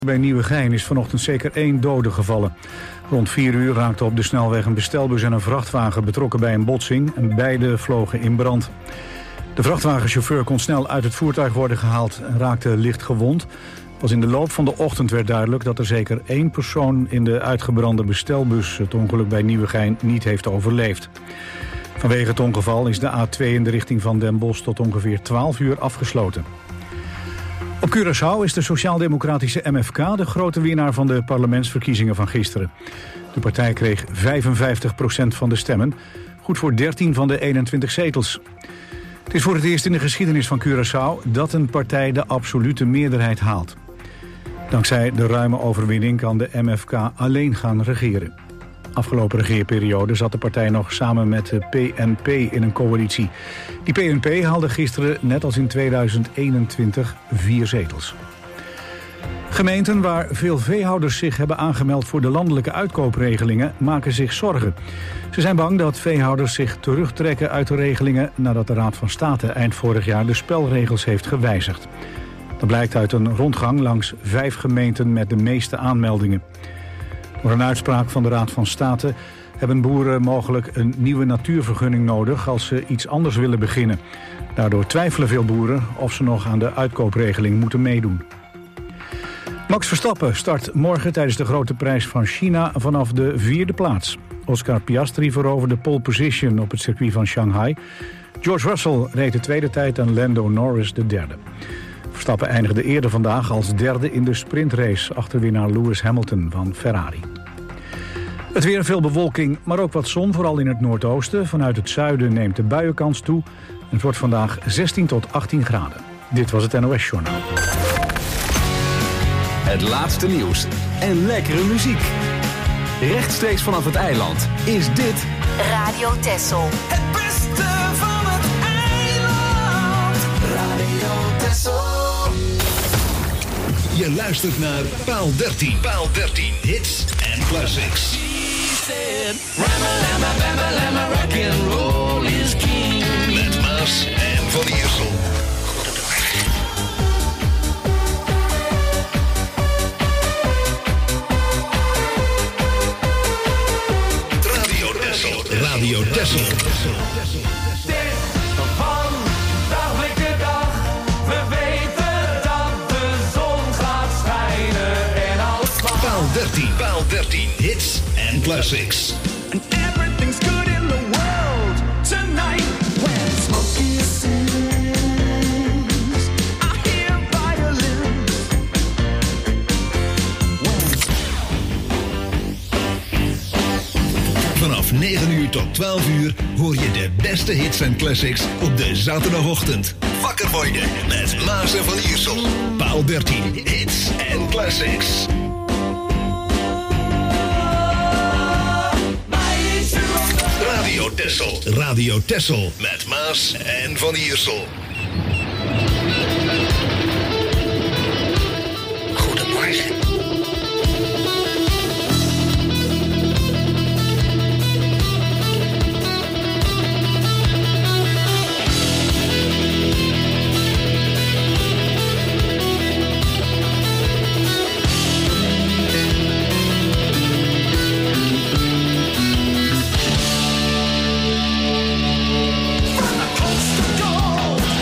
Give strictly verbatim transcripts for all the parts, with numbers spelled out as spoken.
Bij Nieuwegein is vanochtend zeker één dode gevallen. Rond vier uur raakte op de snelweg een bestelbus en een vrachtwagen betrokken bij een botsing en beide vlogen in brand. De vrachtwagenchauffeur kon snel uit het voertuig worden gehaald en raakte licht gewond. Pas in de loop van de ochtend werd duidelijk dat er zeker één persoon in de uitgebrande bestelbus het ongeluk bij Nieuwegein niet heeft overleefd. Vanwege het ongeval is de A twee in de richting van Den Bosch tot ongeveer twaalf uur afgesloten. Op Curaçao is de Sociaal-Democratische M F K de grote winnaar van de parlementsverkiezingen van gisteren. De partij kreeg vijfenvijftig procent van de stemmen, goed voor dertien van de eenentwintig zetels. Het is voor het eerst in de geschiedenis van Curaçao dat een partij de absolute meerderheid haalt. Dankzij de ruime overwinning kan de M F K alleen gaan regeren. Afgelopen regeerperiode zat de partij nog samen met de P N P in een coalitie. Die P N P haalde gisteren, net als in tweeduizend eenentwintig, vier zetels. Gemeenten waar veel veehouders zich hebben aangemeld voor de landelijke uitkoopregelingen maken zich zorgen. Ze zijn bang dat veehouders zich terugtrekken uit de regelingen nadat de Raad van State eind vorig jaar de spelregels heeft gewijzigd. Dat blijkt uit een rondgang langs vijf gemeenten met de meeste aanmeldingen. Door een uitspraak van de Raad van State hebben boeren mogelijk een nieuwe natuurvergunning nodig als ze iets anders willen beginnen. Daardoor twijfelen veel boeren of ze nog aan de uitkoopregeling moeten meedoen. Max Verstappen start morgen tijdens de Grote Prijs van China vanaf de vierde plaats. Oscar Piastri veroverde pole position op het circuit van Shanghai. George Russell reed de tweede tijd en Lando Norris de derde. Verstappen eindigde eerder vandaag als derde in de sprintrace achter winnaar Lewis Hamilton van Ferrari. Het weer, veel bewolking, maar ook wat zon, vooral in het noordoosten. Vanuit het zuiden neemt de buienkans toe. Het wordt vandaag zestien tot achttien graden. Dit was het N O S Journaal. Het laatste nieuws en lekkere muziek. Rechtstreeks vanaf het eiland is dit Radio Texel. Het beste van het eiland. Radio Texel. Je luistert naar Paal dertien. Paal dertien. Hits en classics. Rock'n'roll is king. Met Maas en Van Iersel. Radio Texel. Radio Texel. dertien. Paal dertien. Hits en classics. And everything's good in the world tonight. When Smokey sings, I hear violins. Vanaf negen uur tot twaalf uur hoor je de beste hits en classics op de zaterdagochtend. Wakker worden met Maas en Van Iersel. Paal dertien. Hits en classics. Radio Texel. Radio Texel met Maas en Van Iersel. Goedemorgen. From the coast to gold.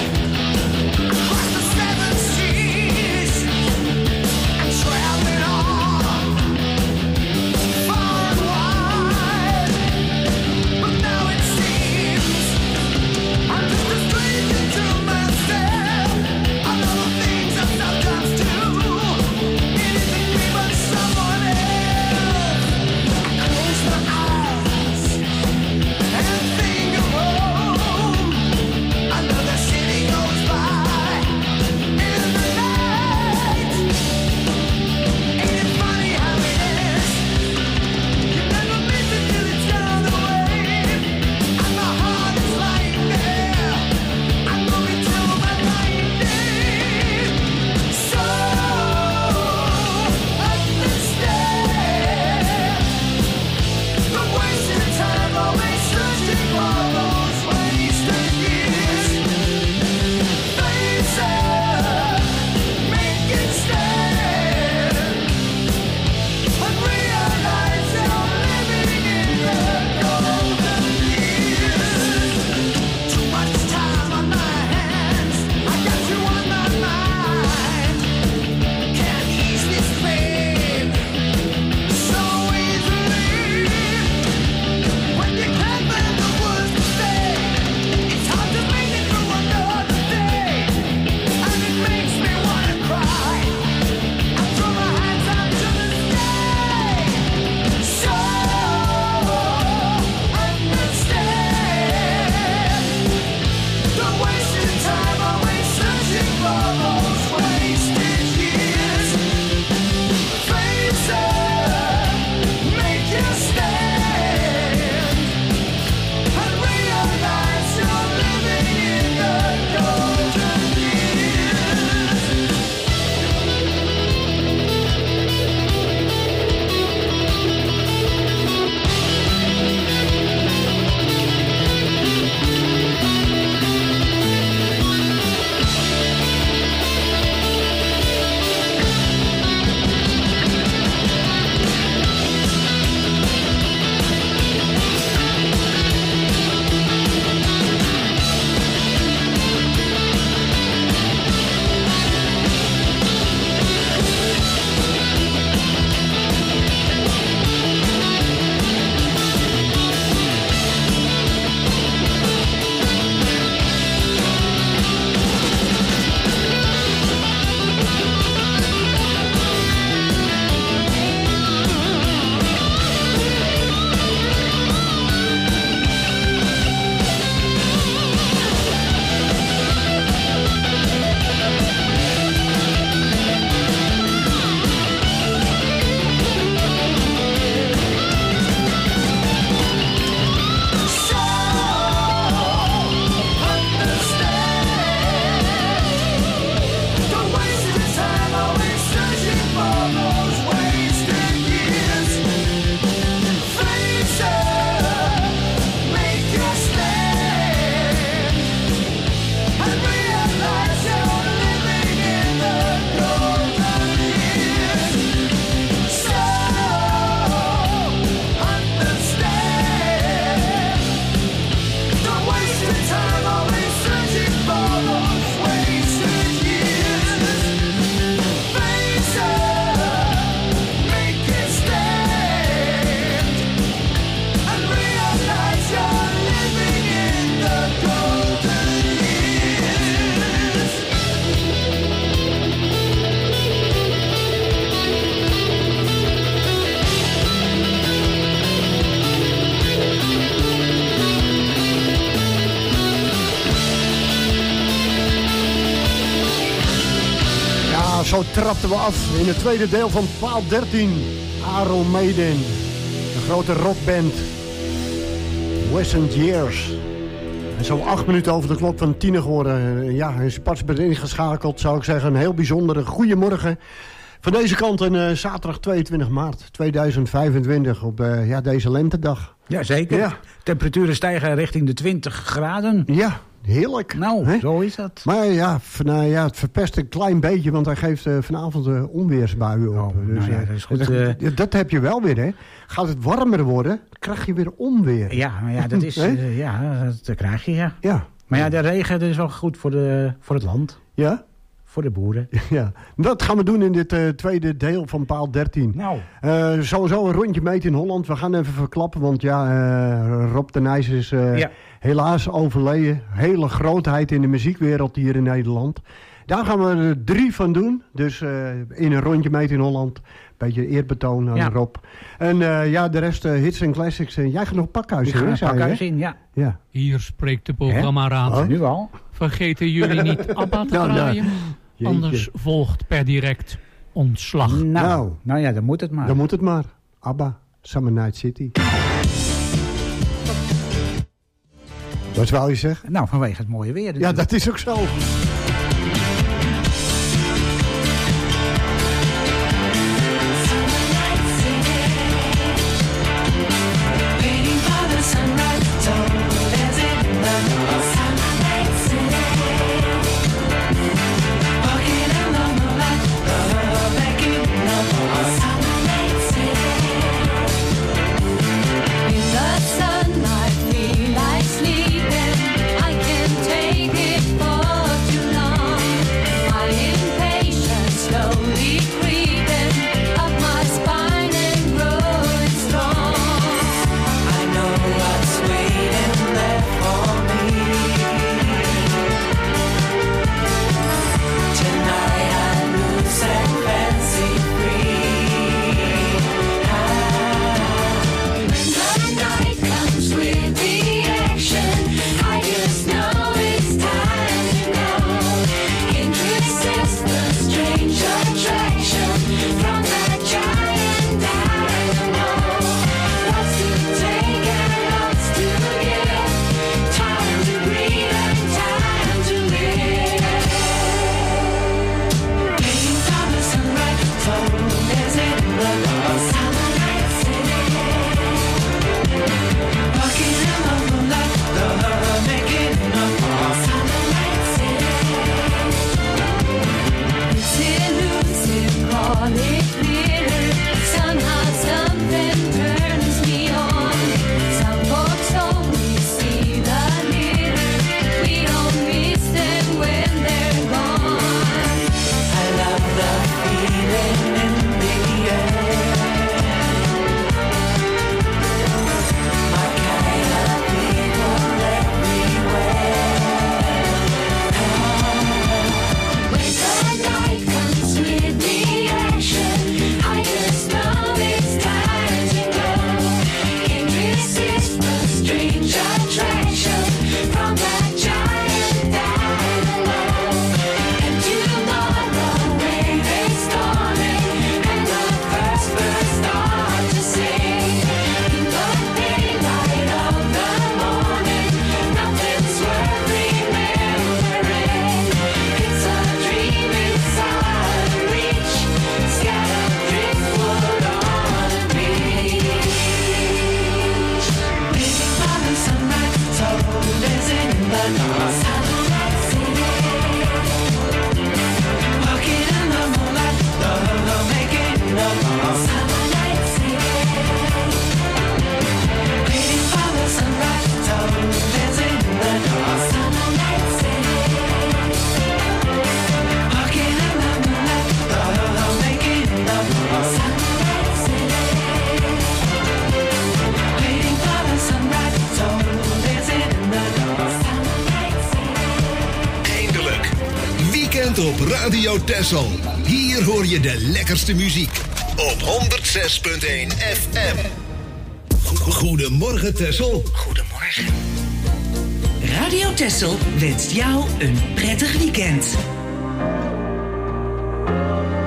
zo trapten we af in het tweede deel van Paal dertien. Iron Maiden, de grote rockband. Recent Years. En zo acht minuten over de klok van tien geworden. Ja, een Spatsbed ingeschakeld, zou ik zeggen. Een heel bijzondere goeiemorgen. Van deze kant een uh, zaterdag tweeëntwintig maart tweeduizend vijfentwintig op uh, ja, deze lentedag. Ja, zeker. Ja. Temperaturen stijgen richting de twintig graden. Ja, heerlijk. Nou, He? zo is dat. Maar ja, van, uh, ja, het verpest een klein beetje, want hij geeft uh, vanavond uh, onweersbuien op. Oh, dus, nou ja, dat is goed. Dat, Uh... dat heb je wel weer, hè. Gaat het warmer worden, krijg je weer onweer. Ja, maar ja, dat is, uh, ja, dat krijg je, ja. ja. Maar ja, de regen dat is wel goed voor, de, voor het land. Ja? Voor de boeren. Ja, dat gaan we doen in dit uh, tweede deel van Paal dertien. Nou. Uh, sowieso een rondje meten in Holland. We gaan even verklappen, want ja, uh, Rob de Nijs is uh, ja. helaas overleden. Hele grootheid in de muziekwereld hier in Nederland. Daar gaan we er drie van doen. Dus uh, in een rondje meten in Holland. Beetje eerbetoon aan ja. Rob. En uh, ja, de rest uh, hits en classics. Uh, jij gaat nog Pakhuis in, hè? Pakhuis in, ja. ja. Hier spreekt de programmaraad. Oh, nu al. Vergeten jullie niet Abba te draaien? Nou, nou. Anders volgt per direct ontslag. Nou, nou, nou ja, dan moet het maar. Dan moet het maar. Abba, Summer Night City. Wat wou je zeggen? Nou, vanwege het mooie weer. Natuurlijk. Ja, dat is ook zo. Op Radio Texel. Hier hoor je de lekkerste muziek. Op honderd zes komma één F M. Goedemorgen Texel. Goedemorgen. Radio Texel wenst jou een prettig weekend.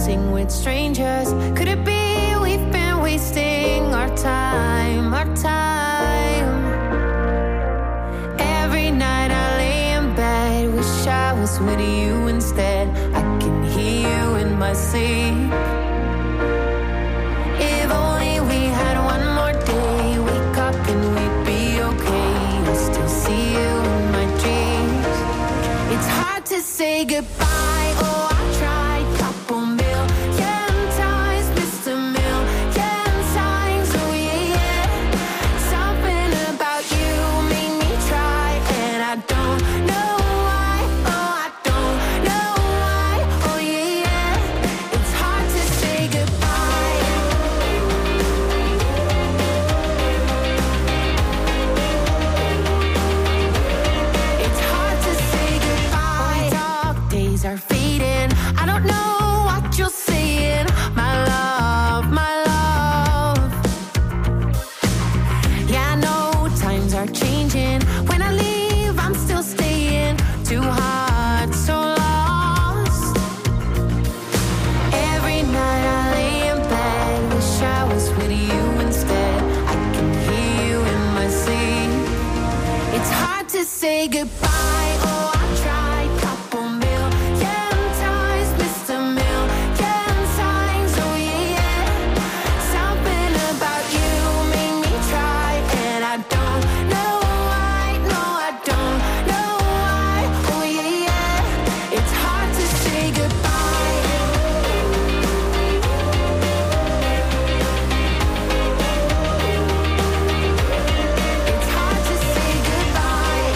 dancing with strangers. Could it be we've been wasting our time, our time? Every night I lay in bed, wish I was with you instead. I can hear you in my sleep. If only we had one more day, wake up and we'd be okay. I still see you in my dreams. It's hard to say goodbye, oh I tried couple million times, missed a million times, oh yeah, yeah. Something about you made me try, and I don't know why, oh I don't know why, oh yeah, yeah. It's hard to say goodbye. It's hard to say goodbye. Dark days are fading. I don't know what you're saying, my love, my love. Yeah, I know times are changing. When I leave, I'm still staying. Too hard, so lost. Every night I lay in bed, wish I was with you instead. I can hear you in my sleep. It's hard to say goodbye, oh I tried couple million times, missed a million times, oh yeah, yeah. Something about you made me try, and I don't know why, no I don't know why, oh yeah, yeah. It's hard to say goodbye. It's hard to say goodbye.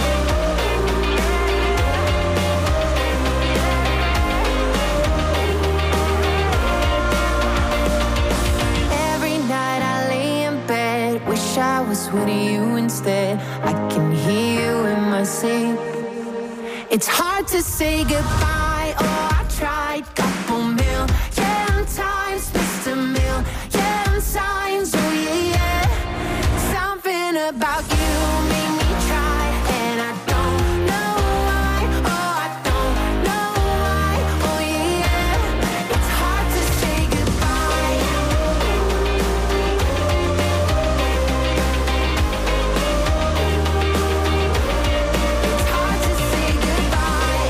Every night I lay in bed, wish I was with you instead. I can hear you in my sleep. It's hard to say goodbye, oh I tried couple million times, missed a million times, oh yeah, yeah. Something about you made me try, and I don't know why, oh I don't know why, oh yeah, yeah. It's hard to say goodbye. It's hard to say goodbye.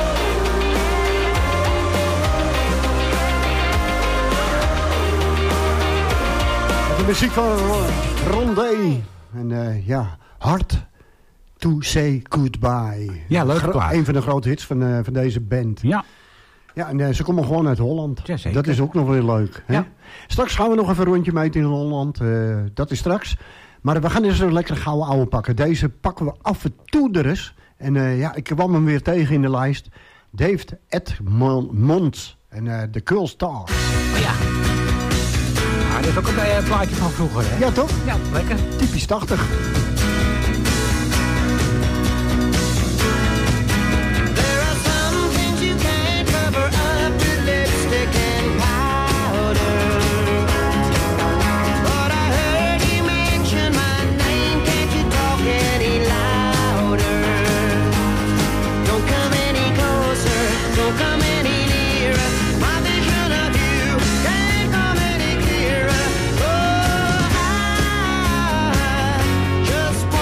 De muziek van Rondé. En uh, ja, Hard to Say Goodbye. Ja, leuke Gro- plaat. Een van de grote hits van, uh, van deze band. Ja. Ja, en uh, ze komen gewoon uit Holland. Ja, zeker. Dat is ook nog weer leuk. Hè? Ja. Straks gaan we nog even een rondje meten in Holland. Uh, dat is straks. Maar we gaan eens een lekker gouden ouwe pakken. Deze pakken we af en toe er eens. En uh, ja, ik kwam hem weer tegen in de lijst. David Edmonds en uh, The Curl Stars. Oh ja. Ah, dat is ook een uh, plaatje van vroeger, hè? Ja, toch? Ja, lekker. Typisch tachtig. There are some things you can't cover up with lipstick and powder. But I heard you mention my name. Can't you talk any louder? Don't come any closer. Don't come any nearer. My vision of you can't come any clearer. Oh, I just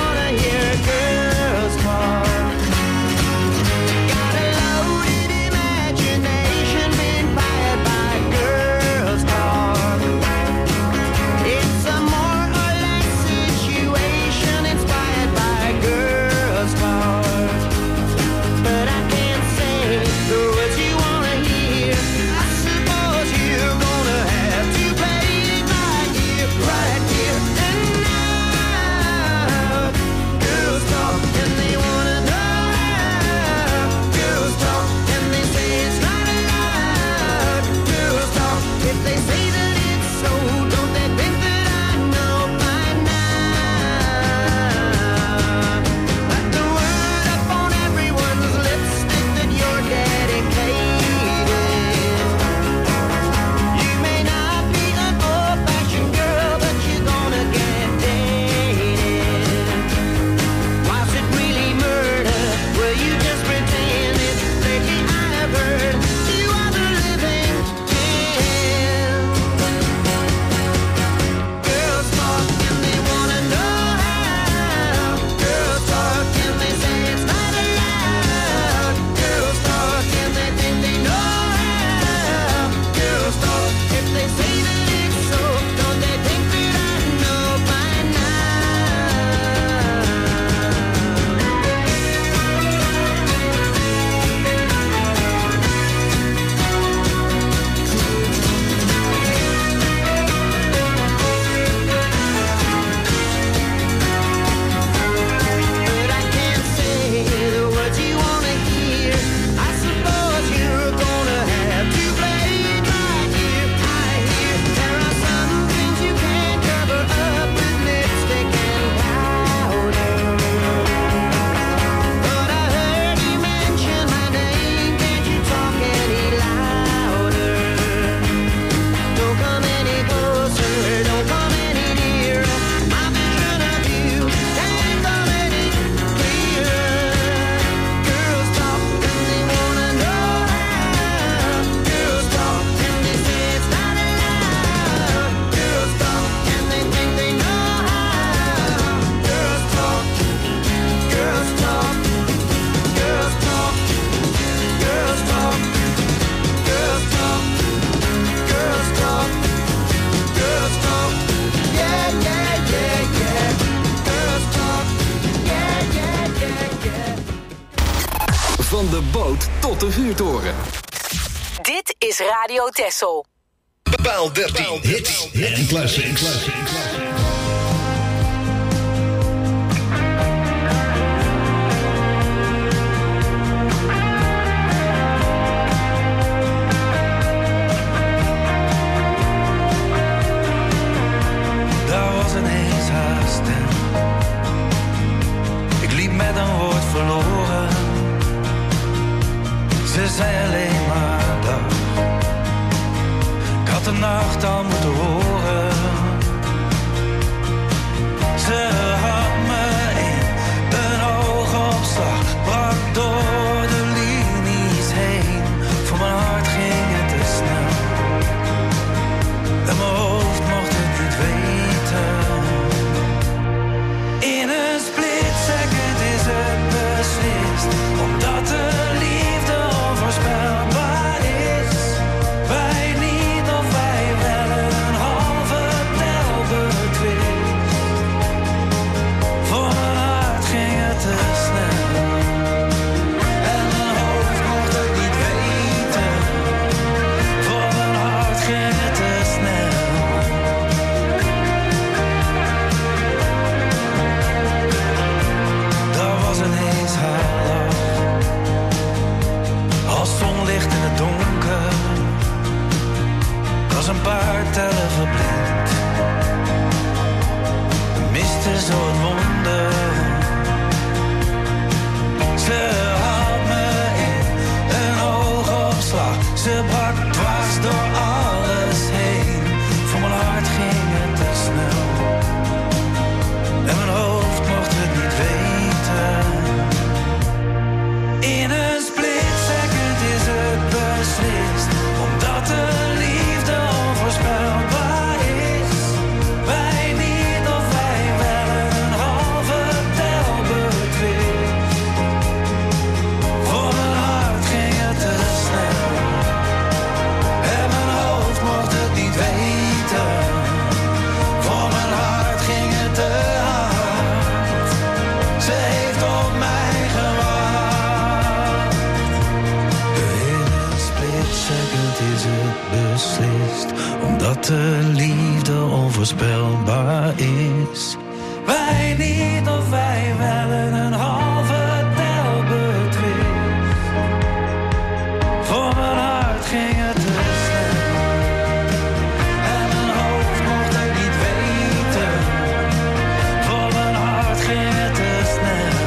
de boot tot de vuurtoren. Dit is Radio Texel. Paal dertien, hits en classics. Daar was ineens haast en ik liep met een woord verloren. Ze zei alleen maar dag. Ik had de nacht al moeten horen. Ze had me in een oogopslag, brak door de linies heen. Voor mijn hart ging het te snel en mijn hoofd mocht het niet weten. In een split second is het beslist, omdat de liefde onvoorspelbaar is. Wij niet of wij wel een halve tel betwist. Voor mijn hart ging het te snel en mijn hoofd mocht het niet weten. Voor mijn hart ging het te snel. Daar was ineens haar lach, als zonlicht in het donker. Ik was een paar tellen verblind, miste zo het wonder. Ze had me in een oogopslag, ze brak dwars door alles heen. Voor mijn hart ging het te snel en mijn hoofd mocht het niet weten. In een split second is het beslist, omdat de liefde onvoorspelbaar is. Wij niet of wij wel een halve tel betwist. Voor mijn hart ging het te snel en mijn hoofd mocht het niet weten. Voor mijn hart ging het te hard, ze heeft op mij gewacht. In een split second is het beslist, omdat de liefde onvoorspelbaar is. Wij niet of wij wel een halve tel betwist. Voor mijn hart ging het te snel en mijn hoofd mocht het niet weten. Voor mijn hart ging het te snel.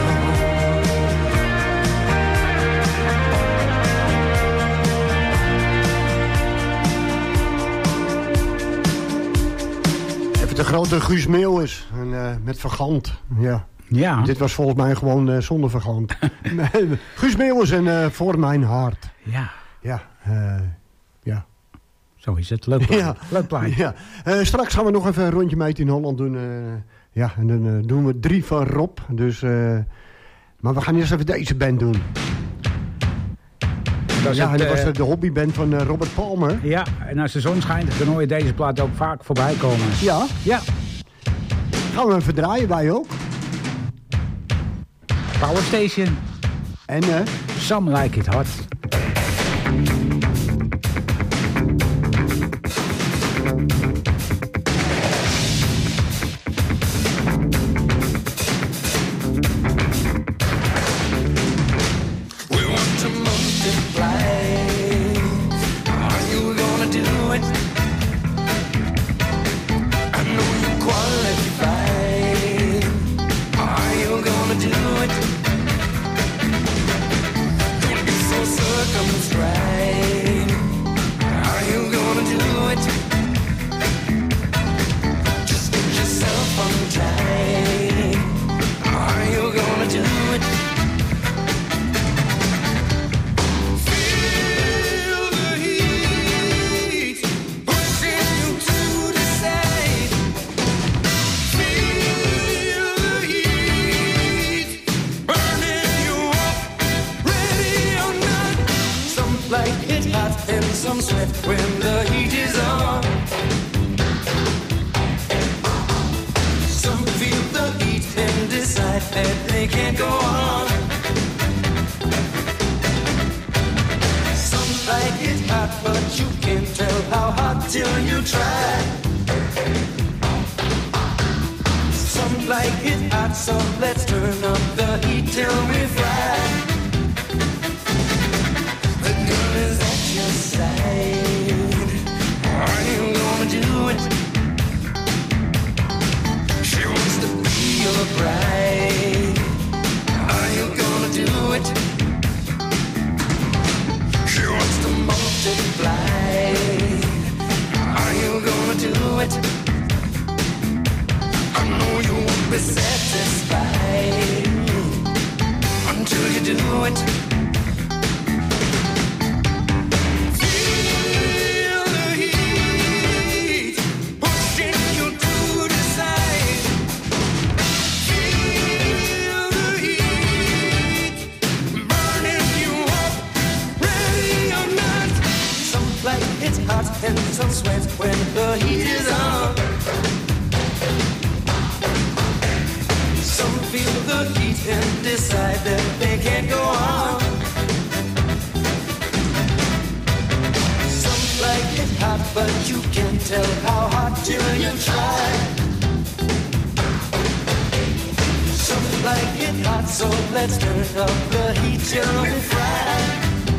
Even de grote Guus Meeuwis. En, uh, met Vergant. Ja. Ja. Dit was volgens mij gewoon uh, zonder Vergant. Nee, Guus Meeuwis en uh, Voor Mijn Hart. Ja. Ja. Uh, ja. Zo is het. Leuk plaatje. Ja. Leuk plaatje. Ja. Uh, straks gaan we nog even een rondje mee in Holland doen. Uh, ja, en dan uh, doen we drie van Rob. Dus, uh, maar we gaan eerst even deze band doen. Dat is ja, het, dat uh, was de, de hobbyband van uh, Robert Palmer. Ja, en als de zon schijnt, dan hoor je deze plaat ook vaak voorbij komen. Ja. Ja. Gaan we even draaien, wij ook. Power Station. En uh, Some Like It Hot. So till you try. Some like it hot, so let's turn up the heat till we fry. The girl is at your side. Are you gonna do it? She wants to be your bride. Are you gonna do it? She wants to multiply. Are you gonna do it? I know you won't be satisfied until you do it. Feel the heat pushing you to the side. Feel the heat burning you up, ready or not. Some like it's hot and some sweat when the heat is on. Some feel the heat and decide that they can't go on. Some like it hot, but you can't tell how hot till you try. Some like it hot, so let's turn up the heat till we fry.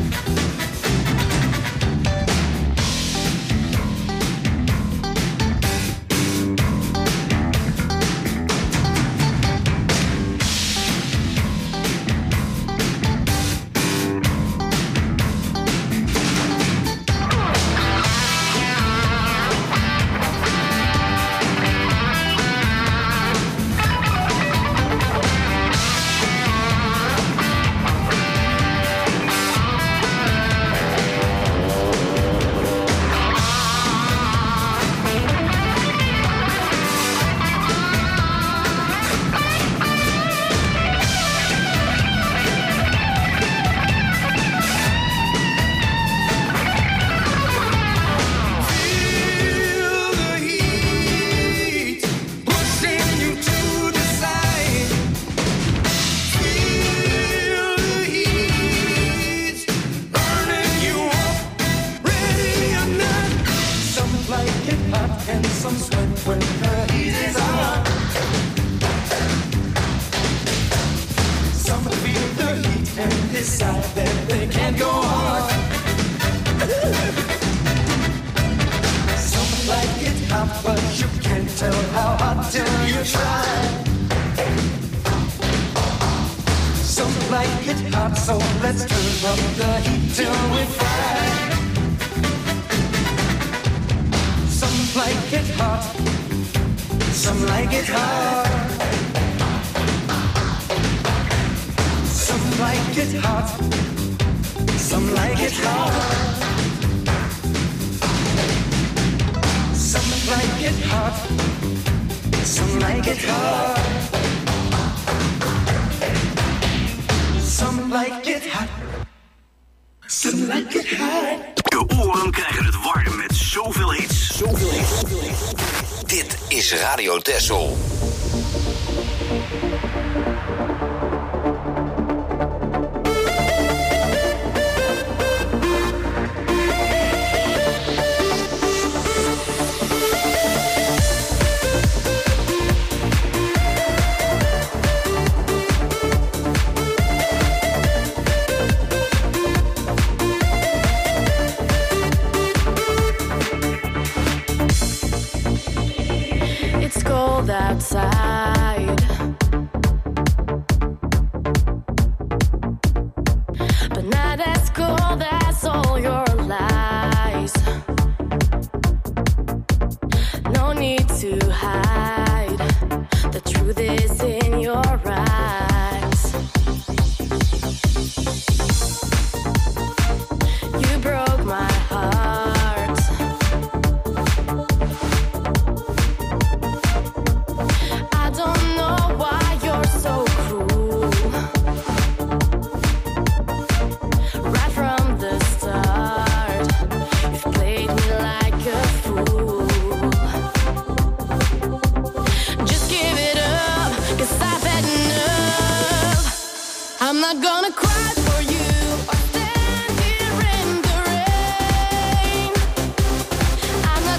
Radio Texel. Outside, but not as cold as all your lies. No need to hide, the truth is in your eyes. You broke my heart. I don't know why you're so cruel. Right from the start, you've played me like a fool. Just give it up, 'cause I've had enough. I'm not gonna cry for you or stand here in the rain. I'm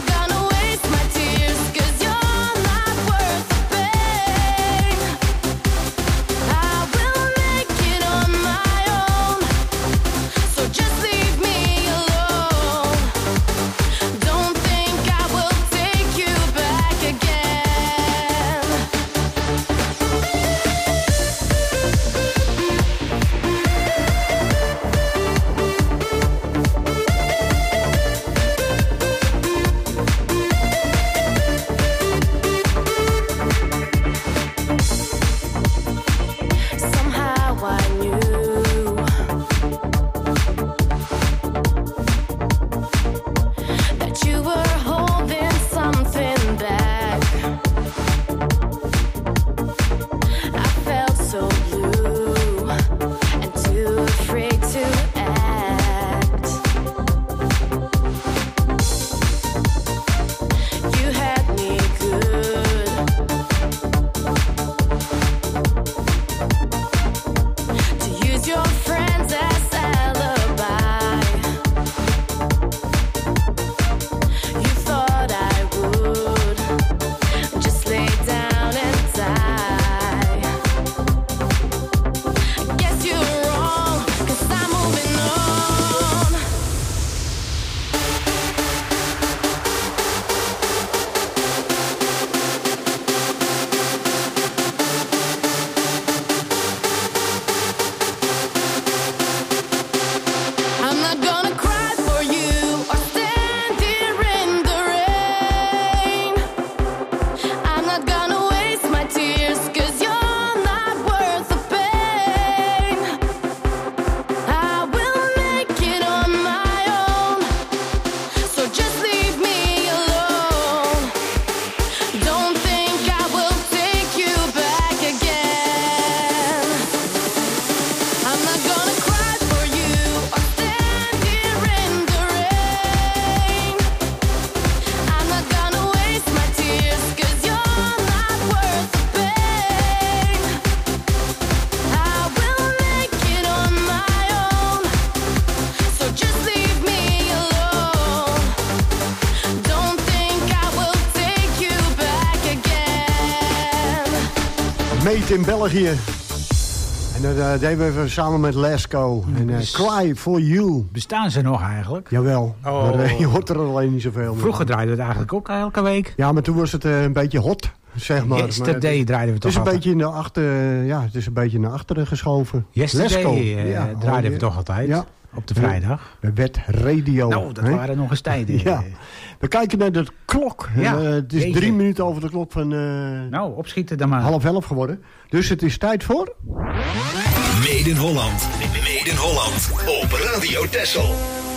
Made in België. En dat uh, deden we even samen met Lasco. En uh, Cry for You. Bestaan ze nog eigenlijk? Jawel, oh. maar uh, je hoort er alleen niet zoveel meer. Vroeger draaiden we het eigenlijk ook elke week. Ja, maar toen was het uh, een beetje hot, zeg maar. Yesterday maar, draaiden we toch het is een altijd. beetje in de achter, ja, het is een beetje naar achteren geschoven. Yesterday uh, ja, draaiden oh, we toch altijd. Ja. Op de vrijdag. De Wet Radio. Nou, dat he? waren nog eens tijden. Ja. We kijken naar de klok. Ja, uh, het is deze. drie minuten over de klok van... Uh, nou, opschieten dan maar. Half elf geworden. Dus het is tijd voor... Made in Holland. Made in Holland. Op Radio Texel.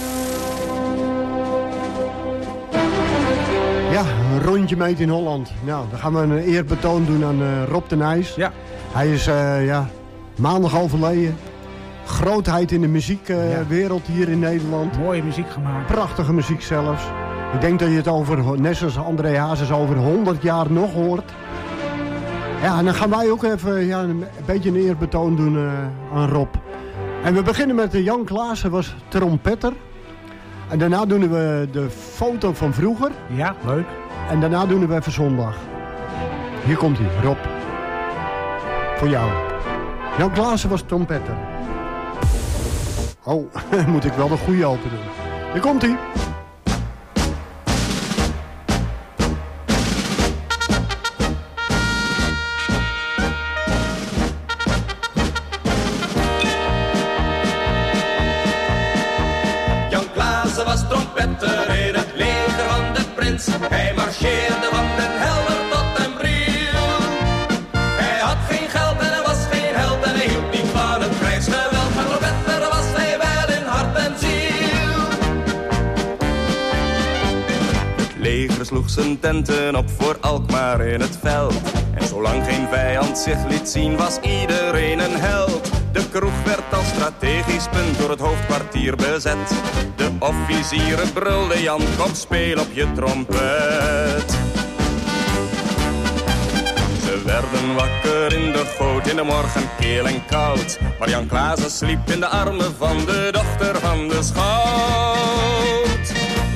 Ja, een rondje Made in Holland. Nou, dan gaan we een eerbetoon doen aan uh, Rob de Nijs. Ja. Hij is uh, ja, maandag overleden. Grootheid in de muziekwereld uh, ja. hier in Nederland. Mooie muziek gemaakt. Prachtige muziek zelfs. Ik denk dat je het over, net zoals André Hazes, over honderd jaar nog hoort. Ja, en dan gaan wij ook even ja, een beetje een eerbetoon doen uh, aan Rob. En we beginnen met uh, Jan Klaassen, was trompetter. En daarna doen we de foto van vroeger. Ja, leuk. En daarna doen we even zondag. Hier komt hij, Rob. Voor jou. Jan Klaassen was trompetter. Oh, moet ik wel de goede open doen. Hier komt hij. Jan Klaassen was trompetter in het leger van de prins. Hij marcheerde van den Helder tot den Briel. Hij had geen geld en hij was geen held en hij hield niet van het krijgsgeweld. Maar trompetter was hij wel in hart en ziel. Het leger sloeg zijn tenten op voor Alkmaar in het veld. En zolang geen vijand zich liet zien was iedereen een held. De kroeg werd als strategisch punt door het hoofdkwartier bezet. De officieren brulden Jan, kom speel op je trompet. Ze werden wakker in de goot in de morgen keel en koud. Maar Jan Klaassen sliep in de armen van de dochter van de schout.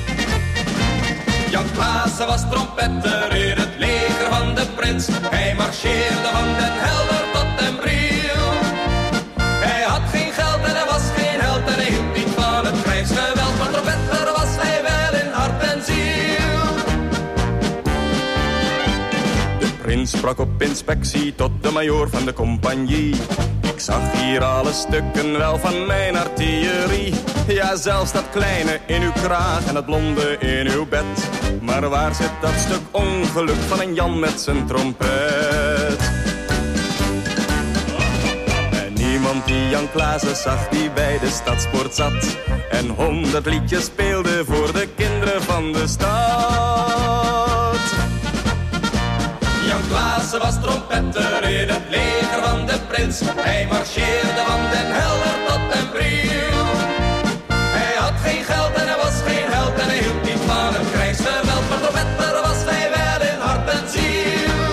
Jan Klaassen was trompetter in het leger van de prins. Hij marcheerde van den Helder tot den Briel. Hij had geen geld en hij was geen held en hij hield niet van het krijgsgeweld. Maar trompetter was hij wel in hart en ziel. De prins sprak op inspectie tot de majoor van de compagnie. Ik zag hier alle stukken wel van mijn artillerie. Ja, zelfs dat kleine in uw kraag en dat blonde in uw bed. Maar waar zit dat stuk ongeluk van een Jan met zijn trompet? En niemand die Jan Klaassen zag die bij de stadspoort zat. En honderd liedjes speelde voor de kinderen van de stad. Jan Klaassen was trompetter in het leger van de prins. Hij marcheerde van den Helder tot den Briel. Hij had geen geld en hij was geen held en hij hield niet van het krijgsgeweld. Maar trompetter was hij wel in hart en ziel.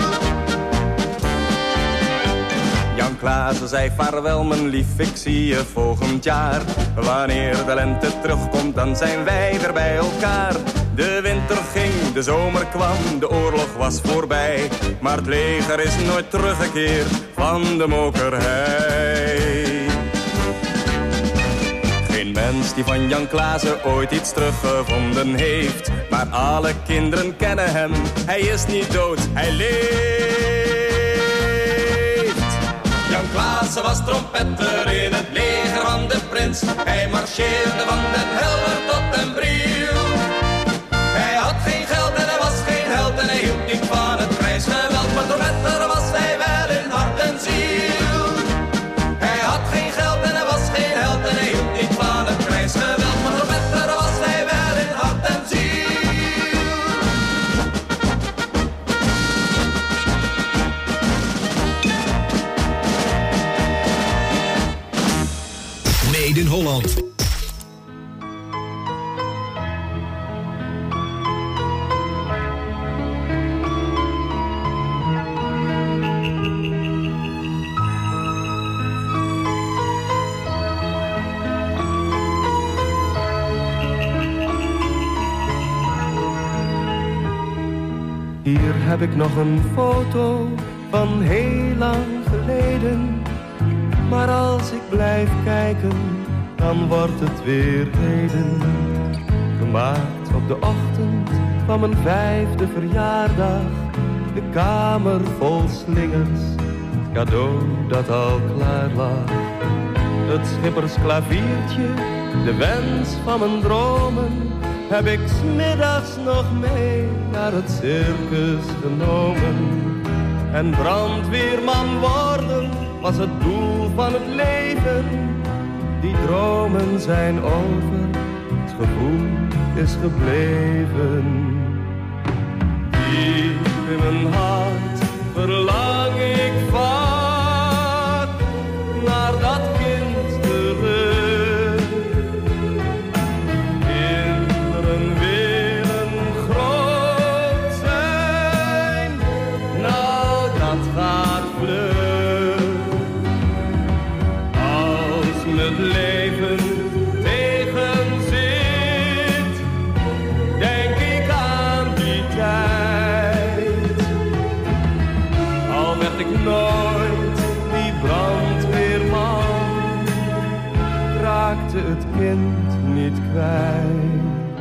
Jan Klaassen zei vaarwel mijn lief, ik zie je volgend jaar. Wanneer de lente terugkomt dan zijn wij weer bij elkaar. De winter ging, de zomer kwam, de oorlog was voorbij. Maar het leger is nooit teruggekeerd van de mokerhei. Geen mens die van Jan Klaassen ooit iets teruggevonden heeft. Maar alle kinderen kennen hem, hij is niet dood, hij leeft. Jan Klaassen was trompetter in het leger van de prins. Hij marcheerde van den Helder tot den Briel. Hij had geen geld en hij was geen held en hij hield niet van het krijgsgeweld. Maar trompetter was hij wel in hart en ziel. Hij had geen geld en hij was geen held en hij hield niet van het krijgsgeweld. Maar trompetter was hij wel in hart en ziel. Made in Holland. Hier heb ik nog een foto van heel lang geleden. Maar als ik blijf kijken, dan wordt het weer heden. Gemaakt op de ochtend van mijn vijfde verjaardag. De kamer vol slingers, het cadeau dat al klaar lag. Het schippersklaviertje, de wens van mijn dromen, heb ik 's middags nog mee naar het circus genomen. En brandweerman worden was het doel van het leven. Die dromen zijn over, het gevoel is gebleven. Diep in mijn hart verlang ik vaak naar dat kind terug. Kinderen willen groot zijn, nou dat gaat vlug. Als me het leven tegenzit, denk ik aan die tijd. Al werd ik nooit die brandweerman, raakte het kind niet kwijt.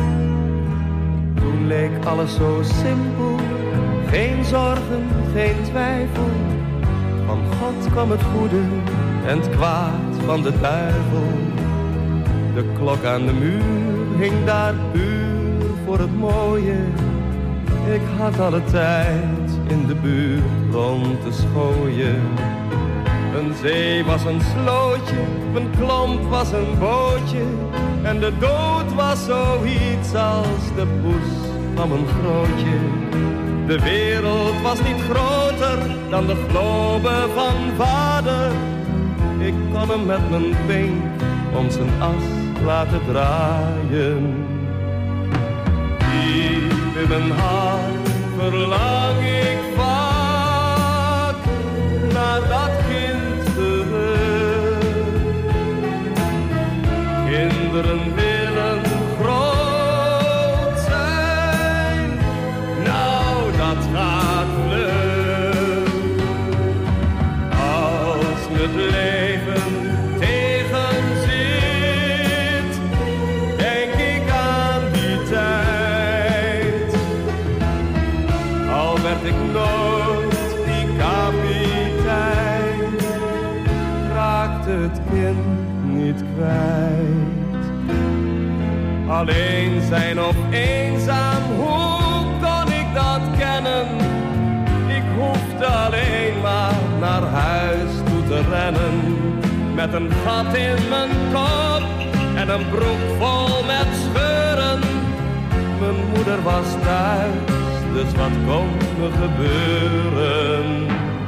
Toen leek alles zo simpel, geen zorgen, geen twijfel. Van God kwam het goede en het kwaad van de duivel. De klok aan de muur hing daar puur voor het mooie. Ik had alle tijd in de buurt rond te schooien. Een zee was een slootje, een klomp was een bootje. En de dood was zoiets als de poes van een grootje. De wereld was niet groter dan de globe van vader. Ik kon hem met mijn pink om zijn as laten draaien. Diep in mijn hart verlang ik vaak naar dat kind terug. Kinderen willen groot zijn, nou dat gaat vlug. Als het leven tegenzit, denk ik aan die tijd. Al werd ik nooit die kapitein, raakte het kind niet kwijt. Alleen zijn of eenzaam, hoe kon ik dat kennen? Ik hoefde alleen maar naar huis toe te rennen. Met een gat in mijn kop en een broek vol met scheuren. Mijn moeder was thuis, dus wat kon me gebeuren?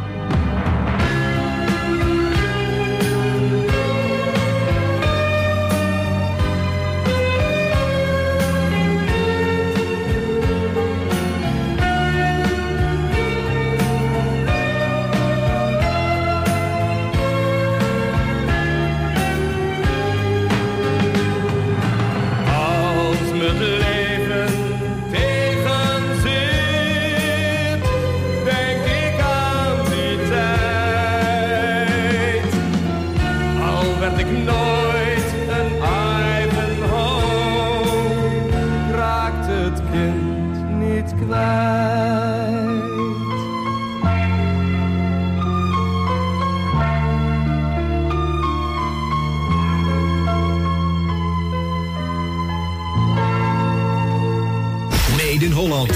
In Holland.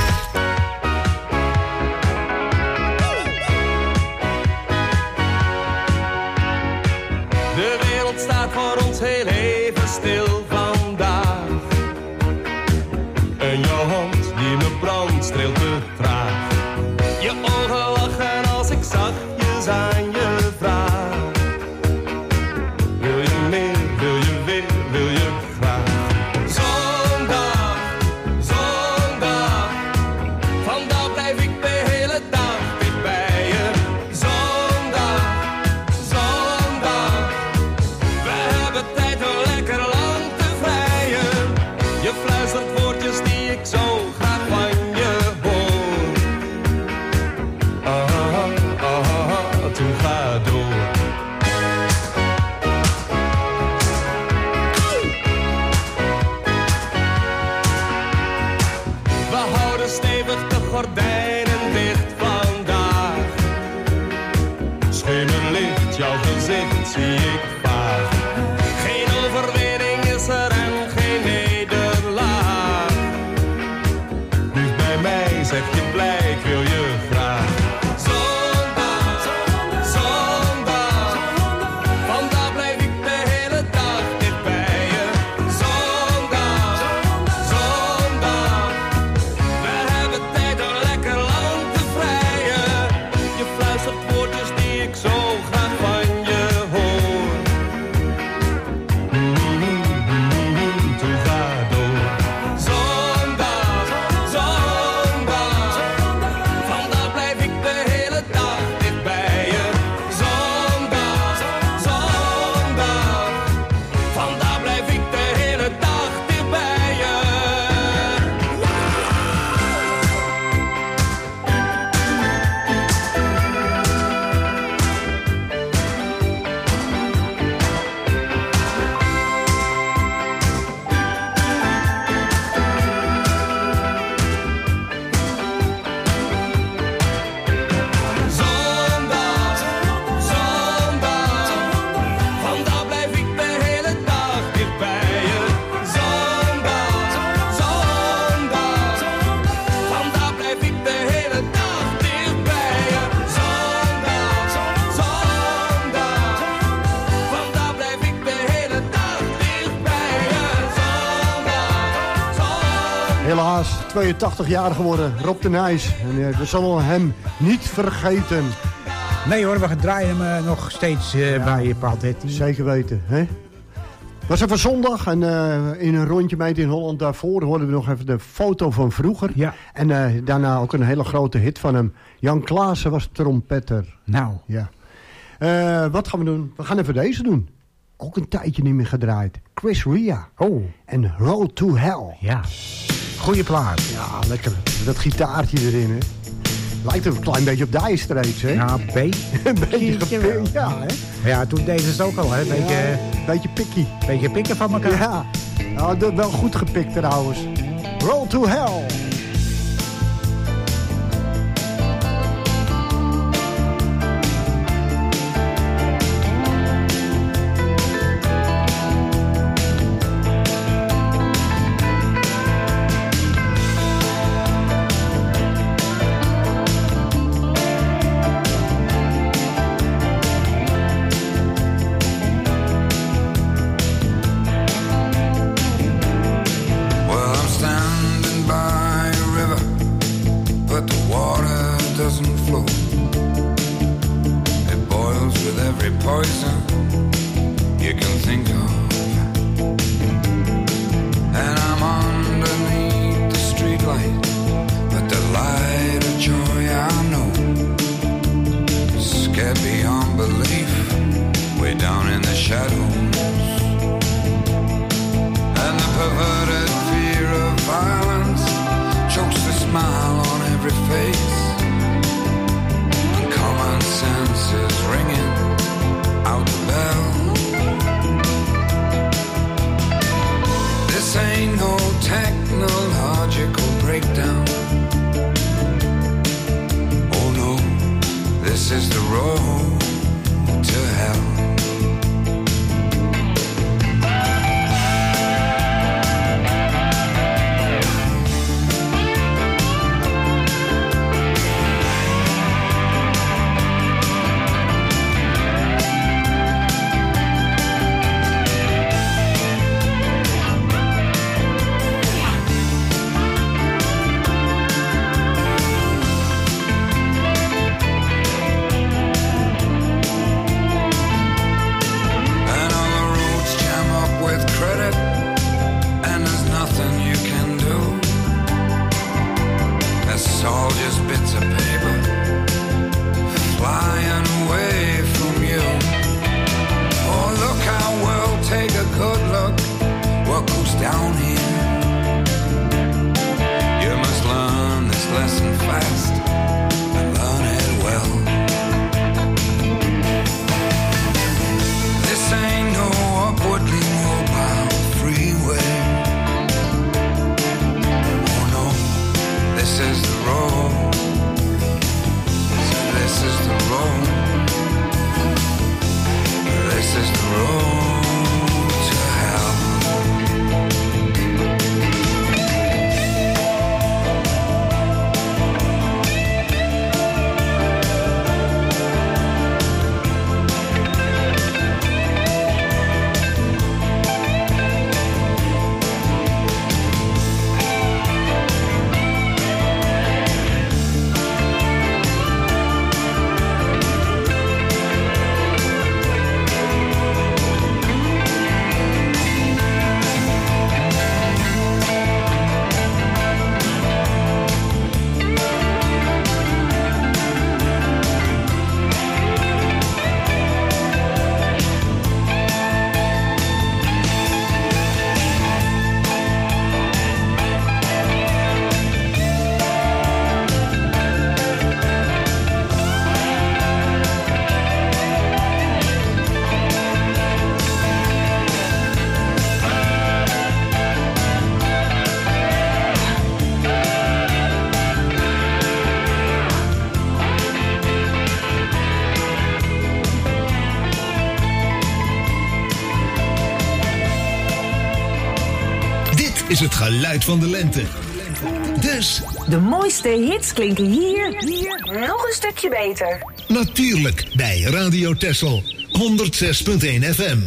De wereld staat voor ons heel even stil vandaag. En jouw hand die me brandt streelt te traag. Je ogen lachen als ik zachtjes aan je vraag. Wil je meer, wil je weer, wil je graag? gordijnen dicht vandaag. Schemerlicht, jouw gezicht zie ik vaag. Geen overwinning is er en geen nederlaag. Nu bij mij zeg je blij, ik wil je graag. Zondag, zondag, vandaag blijf ik de hele dag dicht bij je. Zondag, zondag, we hebben tijd om lekker lang te vrijen. Je fluistert woordjes die ik zo graag van je hoor. Mm-hmm, toen ga door. Zondag, zondag, vandaag blijf ik de hele dag dicht bij je. Zondag, zondag, vandaag blijf ik de hele dag dicht bij je. Zondag, zondag, vandaag blijf ik de hele dag dicht bij je. Zondag, zondag, vandaag blijf ik de hele dag dicht bij je. Zondag, zondag, vandaag blijf ik de hele dag dicht bij je. Zondag, zondag. Helaas, tweeëntachtig jaar geworden, Rob de Nijs. En uh, we zullen hem niet vergeten. Nee hoor, we draaien hem uh, nog steeds uh, bij Paal dertien. Zeker weten, hè? Was even zondag en uh, in een rondje meid in Holland daarvoor hoorden we nog even de foto van vroeger. Ja. En uh, daarna ook een hele grote hit van hem. Jan Klaassen was trompetter. Nou. Ja. Uh, wat gaan we doen? We gaan even deze doen. Ook een tijdje niet meer gedraaid. Chris Rea. Oh. En Road to Hell. Ja. Goeie plaat. Ja, lekker. Dat gitaartje erin, hè. Lijkt een klein beetje op Dire Straits, hè? Ja, B. een beetje gepikt, ja, hè? Maar ja, toen deden ze het ook al, hè? Beetje, ja, beetje pikkie. Beetje pikken van elkaar. Ja, nou, dat wel goed gepikt trouwens. Roll to Hell. Well, I'm standing by road. So this is the road. This is the road to hell. Is het geluid van de lente. Dus... De mooiste hits klinken hier, hier nog een stukje beter. Natuurlijk bij Radio Texel. honderd zes punt één F M.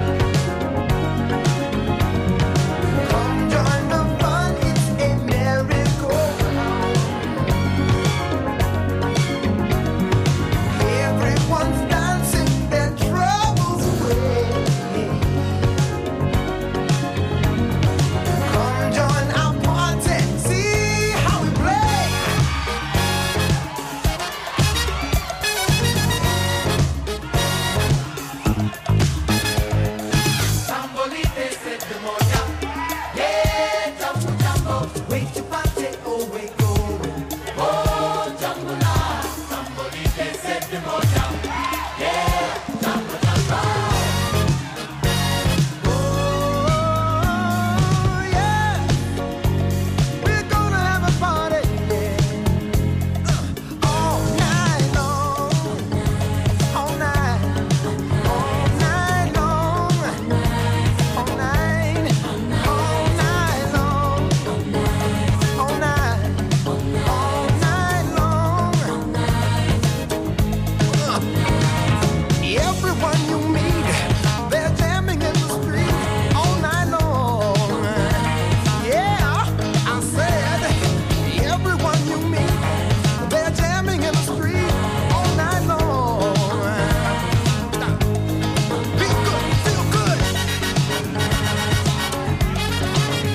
Come join the fun, it's a merry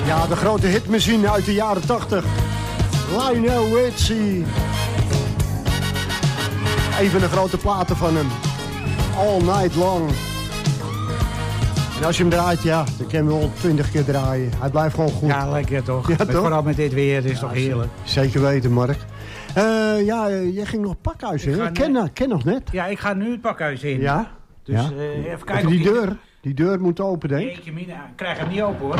Ja, de grote hitmachine uit de jaren tachtig. Lionel Richie. Een van de grote platen van hem. All Night Long. En als je hem draait, ja, dan kan je hem wel twintig keer draaien. Hij blijft gewoon goed. Ja, lekker toch? Ja, Met, toch? Vooral met dit weer, het is Ja, toch heerlijk? Zeker weten, Mark. Uh, ja, jij ging nog pakhuis in. Ik ken, ken nog net. Ja, ik ga nu het pakhuis in. Ja? Dus ja. Uh, even kijken die of deur, die... die deur moet open, denk ik. Jeetje, mina, ik krijg hem niet open, hoor.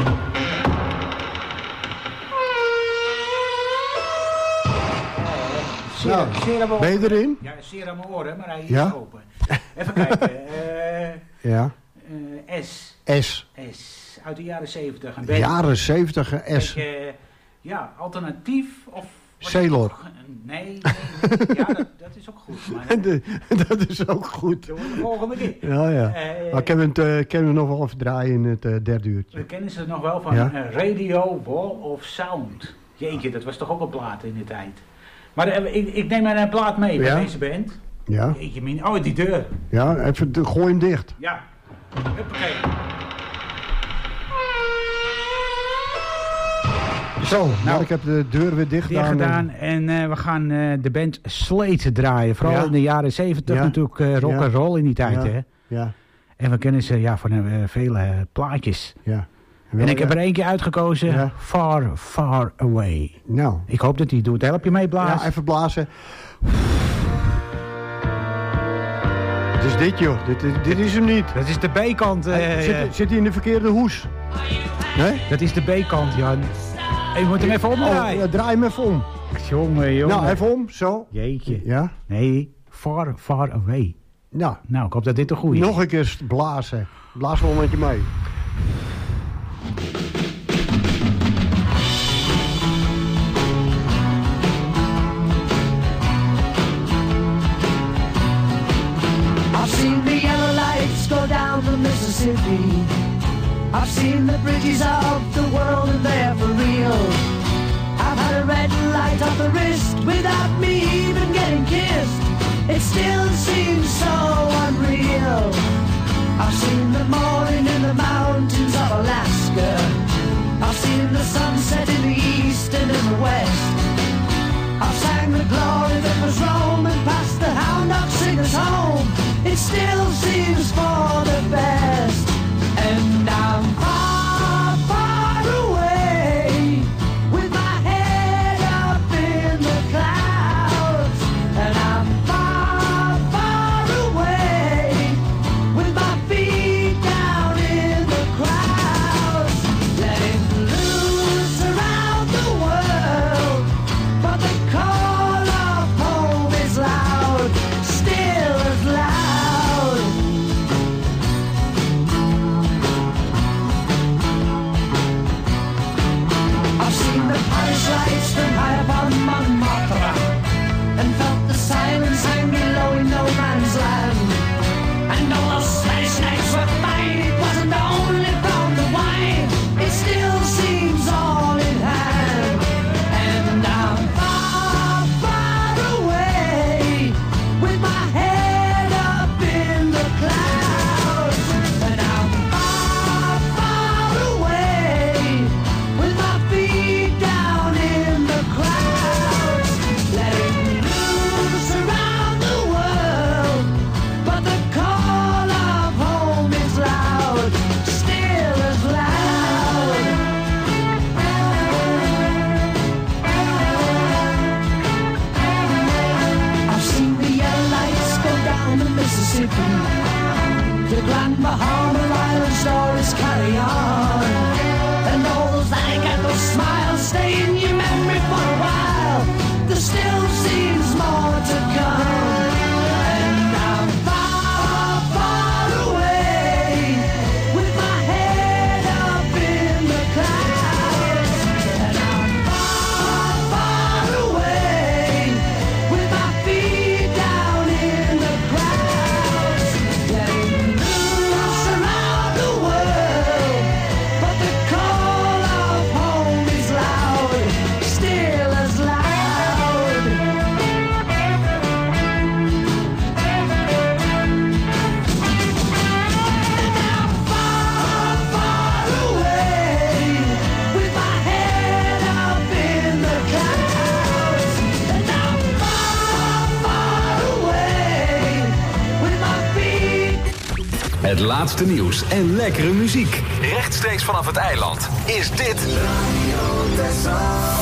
Zeer, nou, zeer ben je erin? Ja, zeer aan mijn oren, maar hij is ja? open. Even kijken. Uh, ja. Uh, S. S. S. Uit de jaren zeventig. Jaren zeventig, S. Uh, ja, alternatief of... Sailor. Nee, nee, nee. Ja, dat, dat is ook goed. Maar de, dat is ook goed. De volgende keer. Ja, ja. Uh, maar ik heb het, uh, nog wel even draaien in het uh, derde uurtje. We kennen ze nog wel van ja? uh, Radio Wall of Sound. Jeetje, dat was toch ook een plaat in de tijd. Maar uh, ik, ik neem een plaat mee ja? bij deze band. Ja. Jeetje, min... Oh, die deur. Ja, even gooi hem dicht. Ja. Huppakee. Zo, nou, nou, ik heb de deur weer dicht gedaan. gedaan en uh, we gaan uh, de band Slate draaien. Vooral ja. in de jaren zeventig ja. natuurlijk uh, rock and roll in die tijd. Ja. Hè? Ja. En we kennen ze ja, van uh, vele uh, plaatjes. Ja. En, en ik ja. heb er één keer uitgekozen. Ja. Far, Far Away. Nou. Ik hoop dat hij het doet. Help je mee blazen? Ja, even blazen. Het is dit, joh. Dit, dit, dit is hem niet. Dat is de B-kant. Uh, hey, zit, zit hij in de verkeerde hoes? Nee? Dat is de B-kant, Jan. Hey, je moet hem even omdraaien. Oh, ja, draai hem even om. Jongen, jongen. Nou, even om, zo. Jeetje. Ja? Nee, Far, Far Away. Nou. Nou, ik hoop dat dit een goeie is. Nog een keer blazen. Blaas wel een beetje mee. I've seen the yellow lights go down the Mississippi. I've seen the bridges of the world and they're for real. I've had a red light on the wrist without me even getting kissed. It still seems so unreal. I've seen the morning in the mountains of Alaska. I've seen the sunset in the east and in the west. I've sang the glory that was Rome and passed the hound dog singers home. It still seems for the best. And I'm far, far away with my head up in the clouds. And I'm far, far away with my feet down in the crowds. Letting loose around the world, but the call of home is loud, still as loud. Lights from high upon Montmartre and felt the silence hanging low in no man's land. And all those Spanish nights were fine. It wasn't only from the wine. It still seems all in hand. And I'm far, far away with my head up in the clouds. And I'm far, far away with my feet down in Het laatste nieuws en lekkere muziek. Rechtstreeks vanaf het eiland is dit Radio Texel.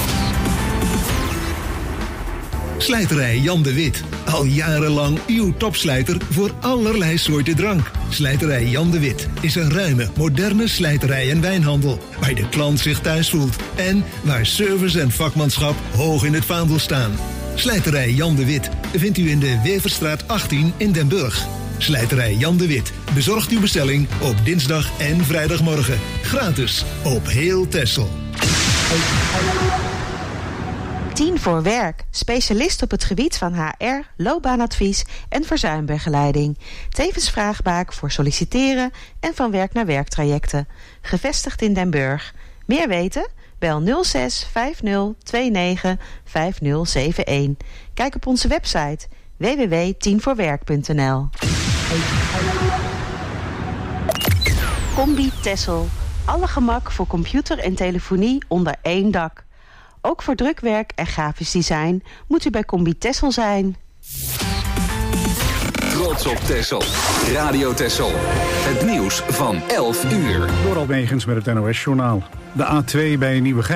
Slijterij Jan de Wit. Al jarenlang uw topslijter voor allerlei soorten drank. Slijterij Jan de Wit is een ruime, moderne slijterij en wijnhandel. Waar de klant zich thuis voelt. En waar service en vakmanschap hoog in het vaandel staan. Slijterij Jan de Wit vindt u in de Weverstraat achttien in Den Burg. Slijterij Jan de Wit bezorgt uw bestelling op dinsdag en vrijdagmorgen. Gratis op heel Texel. tien voor werk. Specialist op het gebied van H R, loopbaanadvies en verzuimbegeleiding. Tevens vraagbaak voor solliciteren en van werk naar werktrajecten. Gevestigd in Den Burg. Meer weten? Bel nul zes vijf nul twee negen vijf nul zeven een. Kijk op onze website w w w punt tien voor werk punt n l. Combi Texel. Alle gemak voor computer en telefonie onder één dak. Ook voor drukwerk en grafisch design moet u bij Combi Texel zijn. Trots op Texel. Radio Texel. Het nieuws van elf uur. Door Almegens met het N O S-journaal. De A twee bij Nieuwegein.